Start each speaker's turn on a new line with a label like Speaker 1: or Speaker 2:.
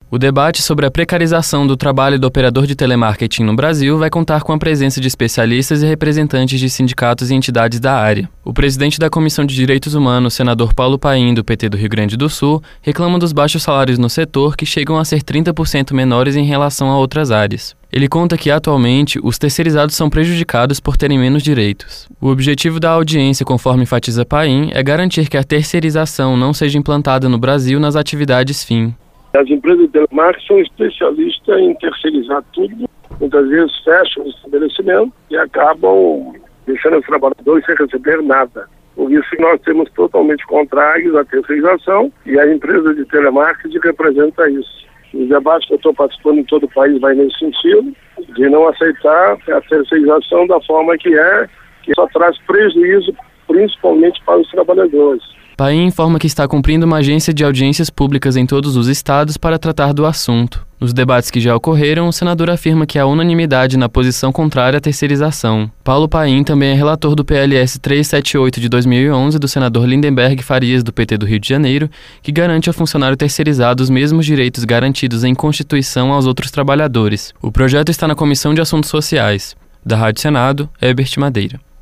Speaker 1: O debate sobre a precarização do trabalho do operador de telemarketing no Brasil vai contar com a presença de especialistas e representantes de sindicatos e entidades da área. O presidente da Comissão de Direitos Humanos, senador Paulo Paim, do PT do Rio Grande do Sul, reclama dos baixos salários no setor, que chegam a ser 30% menores em relação a outras áreas. Ele conta que, atualmente, os terceirizados são prejudicados por terem menos direitos. O objetivo da audiência, conforme enfatiza Paim, é garantir que a terceirização não seja implantada no Brasil nas atividades fim.
Speaker 2: As empresas de telemarketing são especialistas em terceirizar tudo, muitas vezes fecham o estabelecimento e acabam deixando os trabalhadores sem receber nada. Por isso nós temos totalmente contrários à terceirização e a empresa de telemarketing representa isso. O debate que eu estou participando em todo o país vai nesse sentido, de não aceitar a terceirização da forma que só traz prejuízo, principalmente para os trabalhadores.
Speaker 1: Paim informa que está cumprindo uma agência de audiências públicas em todos os estados para tratar do assunto. Nos debates que já ocorreram, o senador afirma que há unanimidade na posição contrária à terceirização. Paulo Paim também é relator do PLS 378 de 2011 do senador Lindenberg Farias, do PT do Rio de Janeiro, que garante ao funcionário terceirizado os mesmos direitos garantidos em Constituição aos outros trabalhadores. O projeto está na Comissão de Assuntos Sociais. Da Rádio Senado, Herbert Madeira.